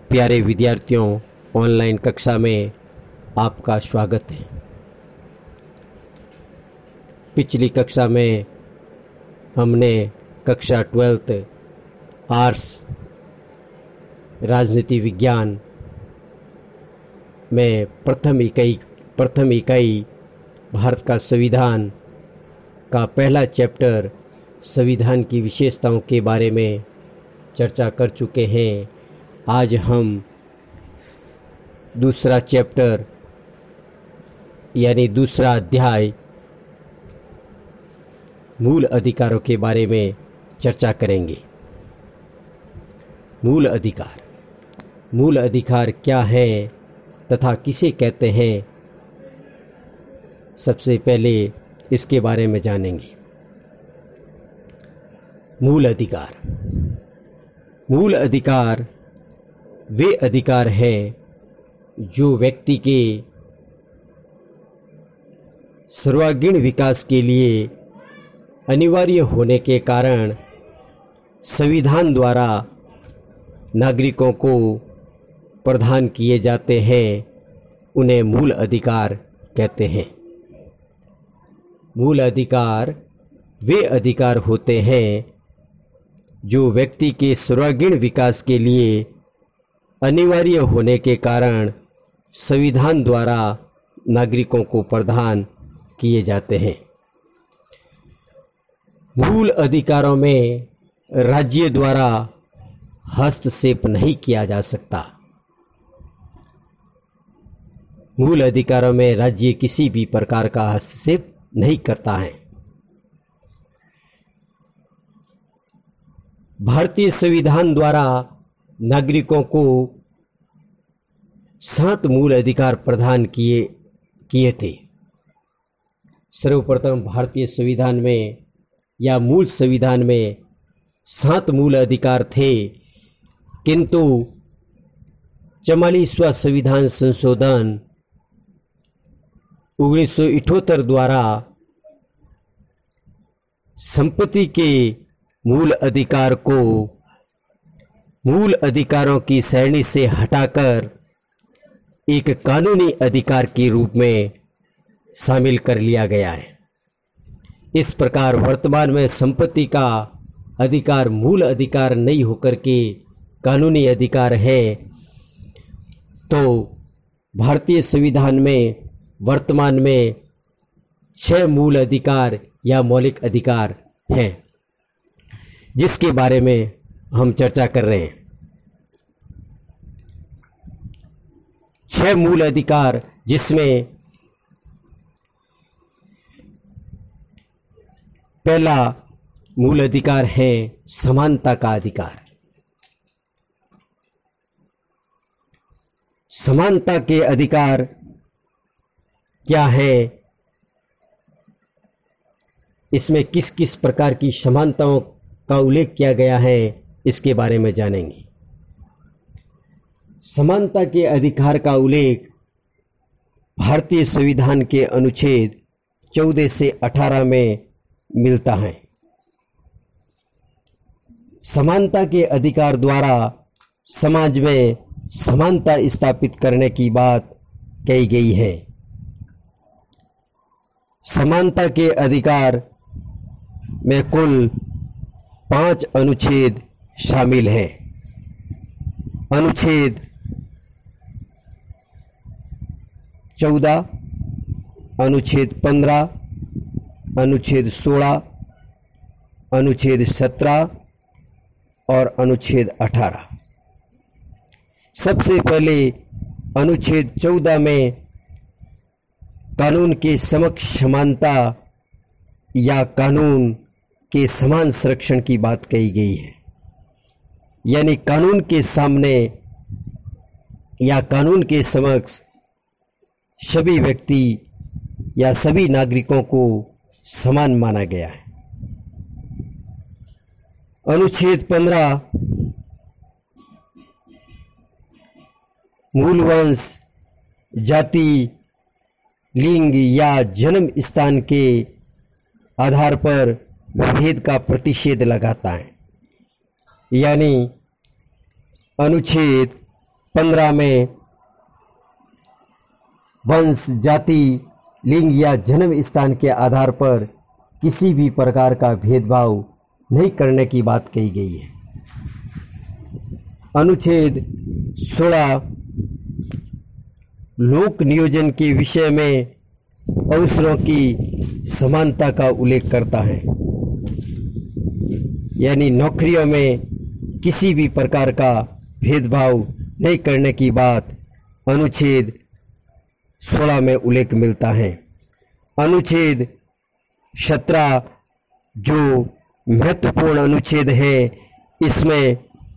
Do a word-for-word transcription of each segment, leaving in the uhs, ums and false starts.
प्यारे विद्यार्थियों, ऑनलाइन कक्षा में आपका स्वागत है। पिछली कक्षा में हमने कक्षा ट्वेल्थ आर्ट्स राजनीति विज्ञान में प्रथम इकाई प्रथम इकाई भारत का संविधान का पहला चैप्टर संविधान की विशेषताओं के बारे में चर्चा कर चुके हैं। आज हम दूसरा चैप्टर यानी दूसरा अध्याय मूल अधिकारों के बारे में चर्चा करेंगे। मूल अधिकार मूल अधिकार क्या है तथा किसे कहते हैं, सबसे पहले इसके बारे में जानेंगे। मूल अधिकार मूल अधिकार वे अधिकार हैं जो व्यक्ति के सर्वांगीण विकास के लिए अनिवार्य होने के कारण संविधान द्वारा नागरिकों को प्रदान किए जाते हैं, उन्हें मूल अधिकार कहते हैं। मूल अधिकार वे अधिकार होते हैं जो व्यक्ति के सर्वांगीण विकास के लिए अनिवार्य होने के कारण संविधान द्वारा नागरिकों को प्रदान किए जाते हैं। मूल अधिकारों में राज्य द्वारा हस्तक्षेप नहीं किया जा सकता। मूल अधिकारों में राज्य किसी भी प्रकार का हस्तक्षेप नहीं करता है। भारतीय संविधान द्वारा नागरिकों को सात मूल अधिकार प्रदान किए किए थे। सर्वप्रथम भारतीय संविधान में या मूल संविधान में सात मूल अधिकार थे, किंतु चवालीसवां संविधान संशोधन उन्नीस सौ अठहत्तर द्वारा संपत्ति के मूल अधिकार को मूल अधिकारों की श्रेणी से हटाकर एक कानूनी अधिकार के रूप में शामिल कर लिया गया है। इस प्रकार वर्तमान में संपत्ति का अधिकार मूल अधिकार नहीं होकर के कानूनी अधिकार है। तो भारतीय संविधान में वर्तमान में छह मूल अधिकार या मौलिक अधिकार हैं, जिसके बारे में हम चर्चा कर रहे हैं। छह मूल अधिकार, जिसमें पहला मूल अधिकार है समानता का अधिकार। समानता के अधिकार क्या है, इसमें किस किस प्रकार की समानताओं का उल्लेख किया गया है, इसके बारे में जानेंगे। समानता के अधिकार का उल्लेख भारतीय संविधान के अनुच्छेद चौदह से अठारह में मिलता है। समानता के अधिकार द्वारा समाज में समानता स्थापित करने की बात कही गई है। समानता के अधिकार में कुल पांच अनुच्छेद शामिल हैं। अनुच्छेद चौदह, अनुच्छेद पंद्रह, अनुच्छेद सोलह, अनुच्छेद सत्रह और अनुच्छेद अठारह। सबसे पहले अनुच्छेद चौदह में कानून के समक्ष समानता या कानून के समान संरक्षण की बात कही गई है। यानी कानून के सामने या कानून के समक्ष सभी व्यक्ति या सभी नागरिकों को समान माना गया है। अनुच्छेद पंद्रह मूल वंश, जाति, लिंग या जन्म स्थान के आधार पर भेद का प्रतिषेध लगाता है। यानी अनुच्छेद पंद्रह में वंश, जाति, लिंग या जन्म स्थान के आधार पर किसी भी प्रकार का भेदभाव नहीं करने की बात कही गई है। अनुच्छेद सोलह लोक नियोजन के विषय में अवसरों की समानता का उल्लेख करता है, यानी नौकरियों में किसी भी प्रकार का भेदभाव नहीं करने की बात अनुच्छेद सोलह में उल्लेख मिलता है। अनुच्छेद सत्रह जो महत्वपूर्ण अनुच्छेद है, इसमें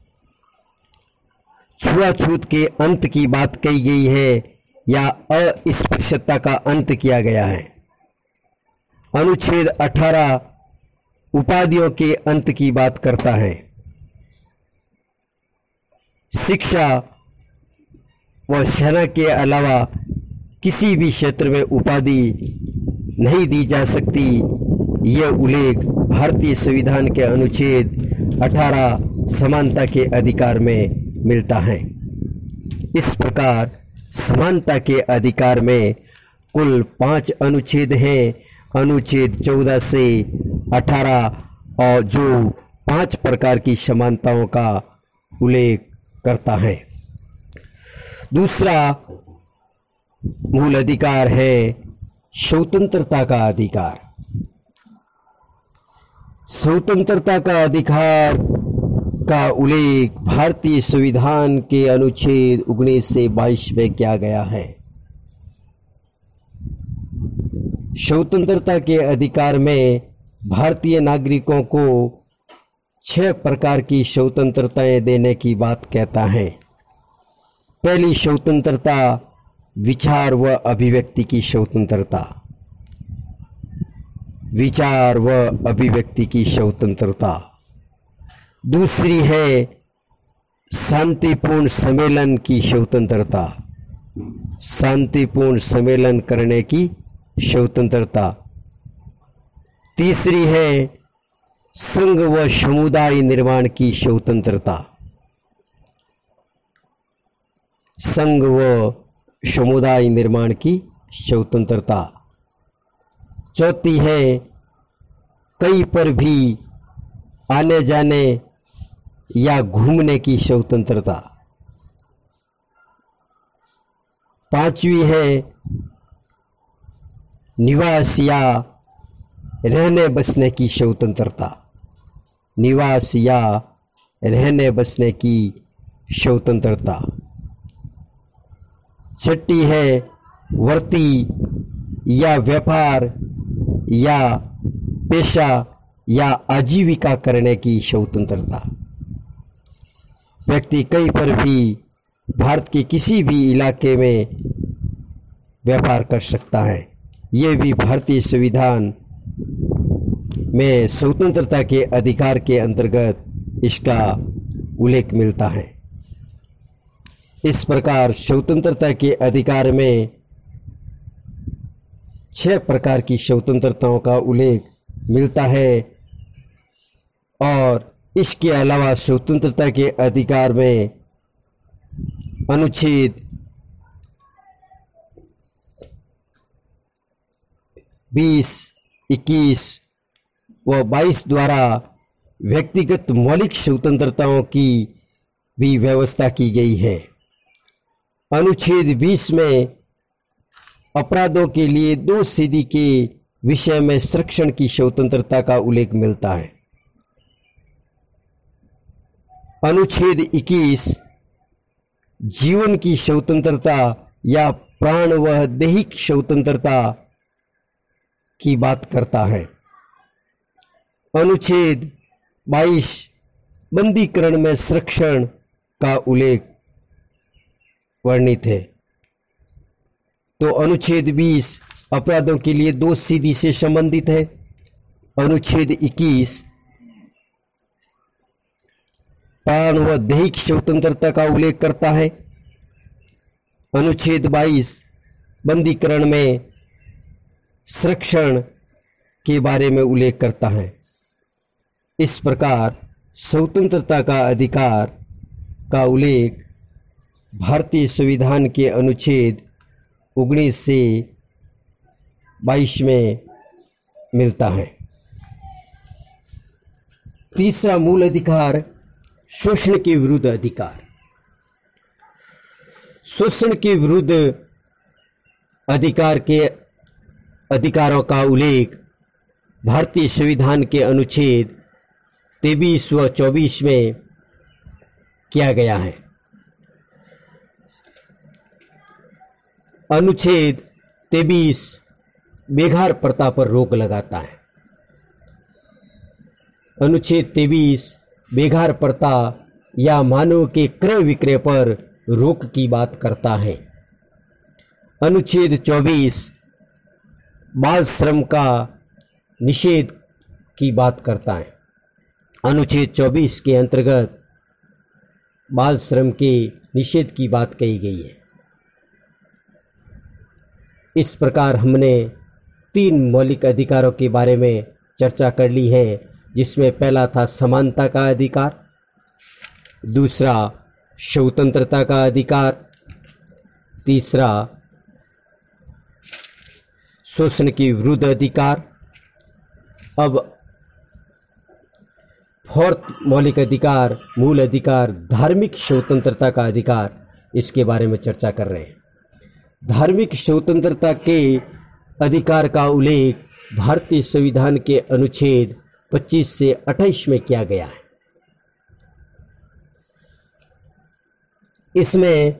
छुआछूत के अंत की बात कही गई है या अस्पृश्यता का अंत किया गया है। अनुच्छेद अठारह उपाधियों के अंत की बात करता है। शिक्षा व सेना के अलावा किसी भी क्षेत्र में उपाधि नहीं दी जा सकती, यह उल्लेख भारतीय संविधान के अनुच्छेद अठारह समानता के अधिकार में मिलता है। इस प्रकार समानता के अधिकार में कुल पांच अनुच्छेद हैं। अनुच्छेद चौदह से अठारह और जो पांच प्रकार की समानताओं का उल्लेख करता है। दूसरा मूल अधिकार है स्वतंत्रता का अधिकार। स्वतंत्रता का अधिकार का उल्लेख भारतीय संविधान के अनुच्छेद उन्नीस से बाईस में किया गया है। स्वतंत्रता के अधिकार में भारतीय नागरिकों को छह प्रकार की स्वतंत्रताएं देने की बात कहता है। पहली स्वतंत्रता विचार व अभिव्यक्ति की स्वतंत्रता। विचार व अभिव्यक्ति की स्वतंत्रता। दूसरी है शांतिपूर्ण सम्मेलन की स्वतंत्रता। शांतिपूर्ण सम्मेलन करने की स्वतंत्रता। तीसरी है संघ व समुदाय निर्माण की स्वतंत्रता। संघ व समुदाय निर्माण की स्वतंत्रता। चौथी है कहीं पर भी आने जाने या घूमने की स्वतंत्रता। पांचवी है निवास या रहने बसने की स्वतंत्रता। निवास या रहने बसने की स्वतंत्रता। छठी है वृत्ति या व्यापार या पेशा या आजीविका करने की स्वतंत्रता। व्यक्ति कहीं पर भी भारत के किसी भी इलाके में व्यापार कर सकता है। ये भी भारतीय संविधान में स्वतंत्रता के अधिकार के अंतर्गत इसका उल्लेख मिलता है। इस प्रकार स्वतंत्रता के अधिकार में छह प्रकार की स्वतंत्रताओं का उल्लेख मिलता है और इसके अलावा स्वतंत्रता के अधिकार में अनुच्छेद बीस, इक्कीस व बाईस द्वारा व्यक्तिगत मौलिक स्वतंत्रताओं की भी व्यवस्था की गई है। अनुच्छेद बीस में अपराधों के लिए दोषसिद्धि के विषय में संरक्षण की स्वतंत्रता का उल्लेख मिलता है। अनुच्छेद इक्कीस जीवन की स्वतंत्रता या प्राण व दैहिक स्वतंत्रता की बात करता है। अनुच्छेद बाईस बंदीकरण में संरक्षण का उल्लेख वर्णित है। तो अनुच्छेद बीस अपराधों के लिए दोषसिद्धि से संबंधित है। अनुच्छेद इक्कीस प्राण व दैहिक स्वतंत्रता का उल्लेख करता है। अनुच्छेद बाईस बंदीकरण में संरक्षण के बारे में उल्लेख करता है। इस प्रकार स्वतंत्रता का अधिकार का उल्लेख भारतीय संविधान के अनुच्छेद उन्नीस से बाईस में मिलता है। तीसरा मूल अधिकार शोषण के विरुद्ध अधिकार। शोषण के विरुद्ध अधिकार के अधिकारों का उल्लेख भारतीय संविधान के अनुच्छेद तेईस व चौबीस में किया गया है। अनुच्छेद तेईस बेघर प्रथा पर रोक लगाता है। अनुच्छेद तेईस बेघर प्रथा या मानव के क्रय विक्रय पर रोक की बात करता है। अनुच्छेद चौबीस बाल श्रम का निषेध की बात करता है। अनुच्छेद चौबीस के अंतर्गत बाल श्रम के निषेध की बात कही गई है। इस प्रकार हमने तीन मौलिक अधिकारों के बारे में चर्चा कर ली है, जिसमें पहला था समानता का अधिकार, दूसरा स्वतंत्रता का अधिकार, तीसरा शोषण के विरुद्ध अधिकार। अब फोर्थ मौलिक अधिकार, मूल अधिकार, धार्मिक स्वतंत्रता का अधिकार, इसके बारे में चर्चा कर रहे हैं। धार्मिक स्वतंत्रता के अधिकार का उल्लेख भारतीय संविधान के अनुच्छेद पच्चीस से अट्ठाईस में किया गया है। इसमें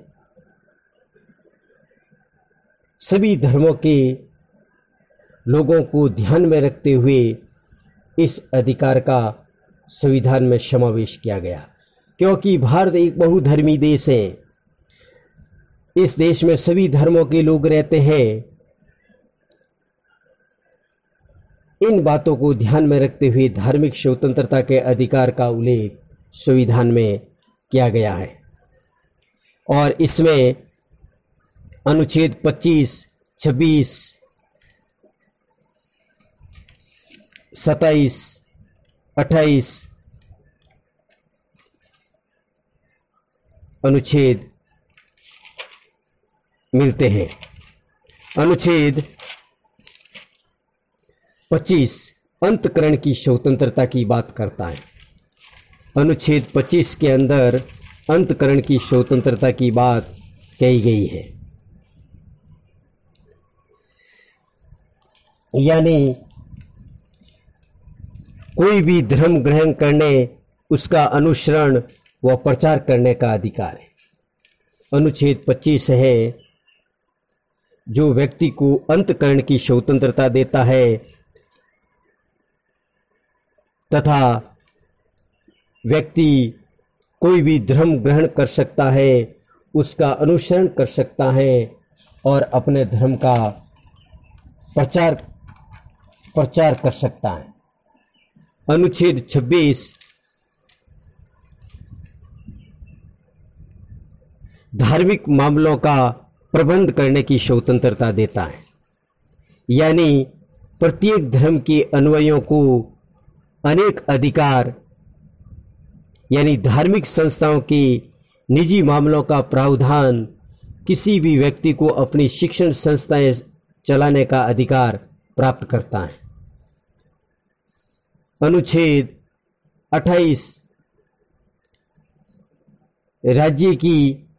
सभी धर्मों के लोगों को ध्यान में रखते हुए इस अधिकार का संविधान में समावेश किया गया, क्योंकि भारत एक बहुधर्मी देश है। इस देश में सभी धर्मों के लोग रहते हैं। इन बातों को ध्यान में रखते हुए धार्मिक स्वतंत्रता के अधिकार का उल्लेख संविधान में किया गया है और इसमें अनुच्छेद पच्चीस, छब्बीस, सत्ताईस, अट्ठाईस अनुच्छेद मिलते हैं। अनुच्छेद पच्चीस अंतःकरण की स्वतंत्रता की बात करता है। अनुच्छेद पच्चीस के अंदर अंतःकरण की स्वतंत्रता की बात कही गई है, यानी कोई भी धर्म ग्रहण करने, उसका अनुसरण व प्रचार करने का अधिकार है। अनुच्छेद पच्चीस है जो व्यक्ति को अंतःकरण की स्वतंत्रता देता है तथा व्यक्ति कोई भी धर्म ग्रहण कर सकता है, उसका अनुसरण कर सकता है और अपने धर्म का प्रचार प्रचार कर सकता है। अनुच्छेद छब्बीस धार्मिक मामलों का प्रबंध करने की स्वतंत्रता देता है, यानी प्रत्येक धर्म के अनुयायियों को अनेक अधिकार, यानी धार्मिक संस्थाओं के निजी मामलों का प्रावधान किसी भी व्यक्ति को अपनी शिक्षण संस्थाएं चलाने का अधिकार प्राप्त करता है। अनुच्छेद अट्ठाईस राज्य की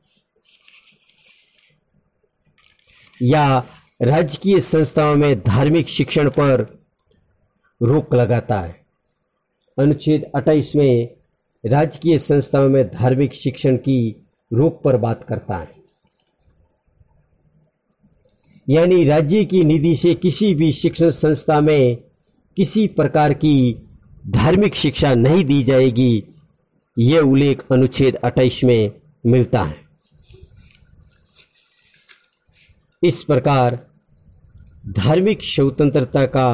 या राजकीय संस्थाओं में धार्मिक शिक्षण पर रोक लगाता है। अनुच्छेद अट्ठाईस में राजकीय संस्थाओं में धार्मिक शिक्षण की रोक पर बात करता है, यानी राज्य की निधि से किसी भी शिक्षण संस्था में किसी प्रकार की धार्मिक शिक्षा नहीं दी जाएगी। यह उल्लेख अनुच्छेद अट्ठाईस में मिलता है। इस प्रकार धार्मिक स्वतंत्रता का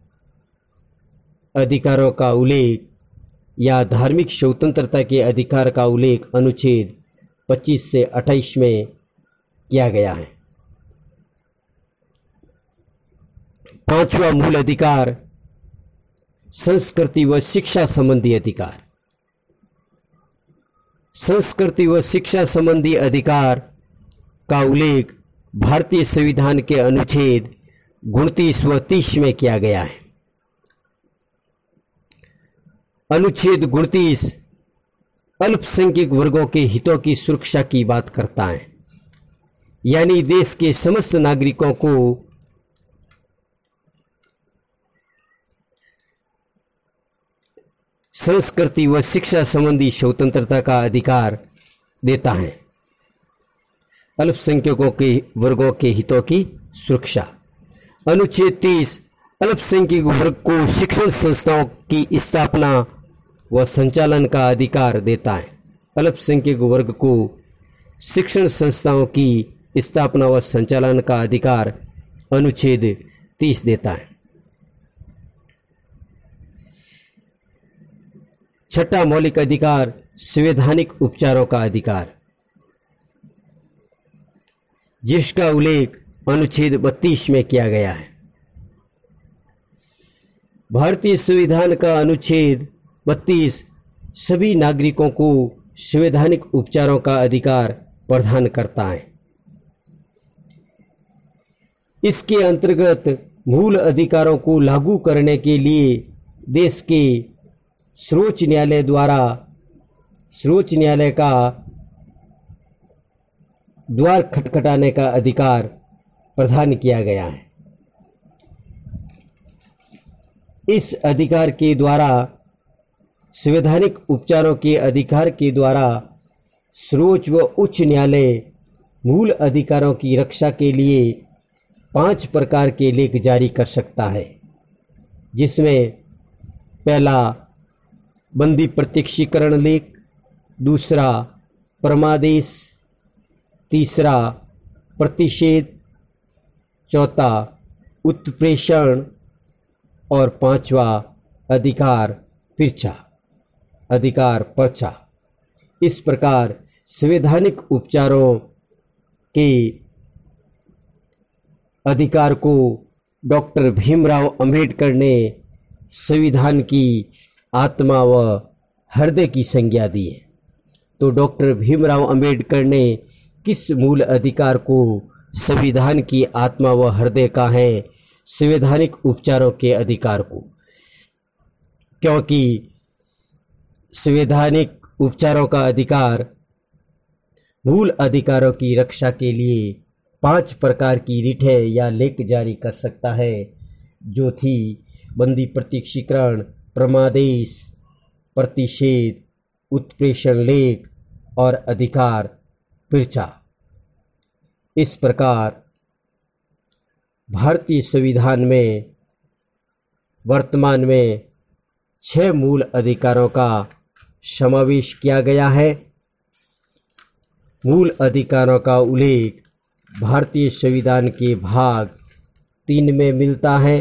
अधिकारों का उल्लेख या धार्मिक स्वतंत्रता के अधिकार का उल्लेख अनुच्छेद पच्चीस से अट्ठाईस में किया गया है। पांचवा मूल अधिकार संस्कृति व शिक्षा संबंधी अधिकार। संस्कृति व शिक्षा संबंधी अधिकार का उल्लेख भारतीय संविधान के अनुच्छेद उनतीस व तीस में किया गया है। अनुच्छेद उनतीस अल्पसंख्यक वर्गों के हितों की सुरक्षा की बात करता है, यानी देश के समस्त नागरिकों को संस्कृति व शिक्षा संबंधी स्वतंत्रता का अधिकार देता है। अल्पसंख्यकों के वर्गों के हितों की सुरक्षा। अनुच्छेद तीस अल्पसंख्यक वर्ग को शिक्षण संस्थाओं की स्थापना व संचालन का अधिकार देता है। अल्पसंख्यक वर्ग को शिक्षण संस्थाओं की स्थापना व संचालन का अधिकार अनुच्छेद तीस देता है। छठा मौलिक अधिकार संवैधानिक उपचारों का अधिकार, जिसका उल्लेख अनुच्छेद बत्तीस में किया गया है। भारतीय संविधान का अनुच्छेद बत्तीस सभी नागरिकों को संवैधानिक उपचारों का अधिकार प्रदान करता है। इसके अंतर्गत मूल अधिकारों को लागू करने के लिए देश के सर्वोच्च न्यायालय द्वारा सर्वोच्च न्यायालय का द्वार खटखटाने का अधिकार प्रदान किया गया है। इस अधिकार के द्वारा संवैधानिक उपचारों के अधिकार के द्वारा सर्वोच्च व उच्च न्यायालय मूल अधिकारों की रक्षा के लिए पांच प्रकार के लेख जारी कर सकता है, जिसमें पहला बंदी प्रत्यक्षीकरण लेख, दूसरा परमादेश, तीसरा प्रतिषेध, चौथा उत्प्रेषण और पांचवा अधिकार पर्चा अधिकार पर्चा। इस प्रकार संवैधानिक उपचारों के अधिकार को डॉक्टर भीमराव अंबेडकर ने संविधान की आत्मा व हृदय की संज्ञा दी है। तो डॉक्टर भीमराव अंबेडकर ने किस मूल अधिकार को संविधान की आत्मा व हृदय का है? संवैधानिक उपचारों के अधिकार को, क्योंकि संवैधानिक उपचारों का अधिकार मूल अधिकारों की रक्षा के लिए पांच प्रकार की रिटें या लेख जारी कर सकता है, जो थी बंदी प्रत्यक्षीकरण, परमादेश, प्रतिषेध, उत्प्रेषण लेख और अधिकार पर्चा। इस प्रकार भारतीय संविधान में वर्तमान में छह मूल अधिकारों का समावेश किया गया है। मूल अधिकारों का उल्लेख भारतीय संविधान के भाग तीन में मिलता है।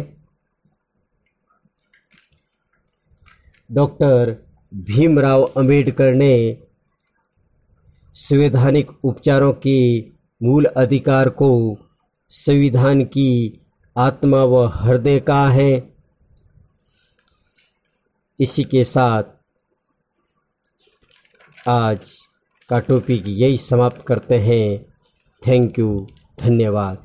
डॉक्टर भीमराव अंबेडकर ने संवैधानिक उपचारों के मूल अधिकार को संविधान की आत्मा व हृदय का है। इसी के साथ आज का टॉपिक यही समाप्त करते हैं। थैंक यू, धन्यवाद।